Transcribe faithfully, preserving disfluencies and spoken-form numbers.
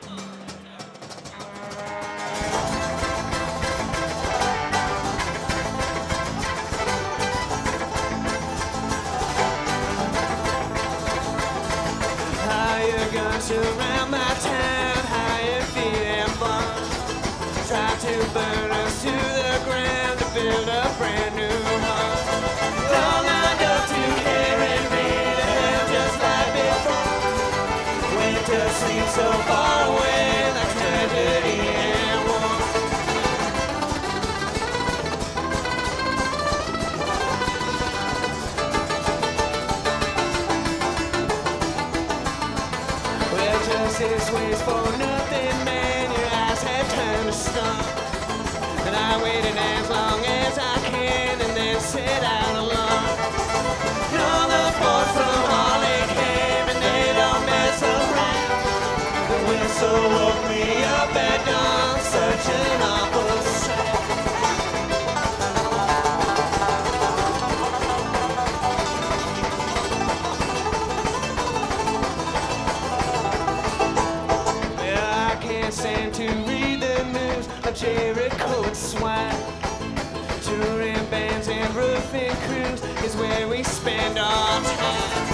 Hire guns around my town, hire feet and barns. Try to burn us to the ground to build a brand new home. All lined up to carry me to hell just like before. Winter seems so far away, like tragedy and war. Well, justice waits for nothing, man. Your eyes have turned to stone. And I waited as long as I can and then set out alone. All the boys from Harley came and they don't mess around. The whistle woke me up at dawn, such an awful sound. Well, I can't stand to read the news of Jericho and swine. Touring bands and roofing crews is where we spend our time.